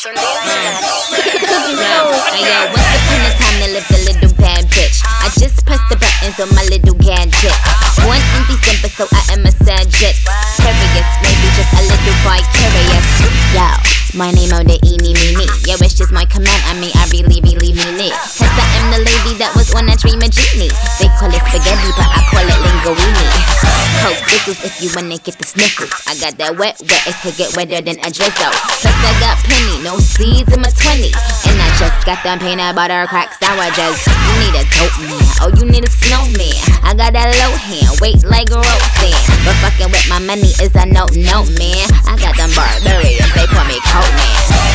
Hey yo, once upon a time I lived a little bad bitch. I just pressed the buttons on my little gadget. Born in December, so I am a Sagittarius. Maybe just a little vicarious. Yo, my name on the eeny meeny. Yo, it's just my command, I really mean it. Cause I am the lady that was on a dream of genie. They call it spaghetti, but I call it linguine. Coke whistles if you wanna get the sniffles. I got that wet, it could get wetter than a drizzle. Plus I got plenty, no seeds in my 20. And I just got them peanut butter crack sandwiches. You need a dope man, oh you need a snowman. I got that low hand, weight like Roseanne. But fucking with my money is a no man. I got them barbarians, they call me Coke Man.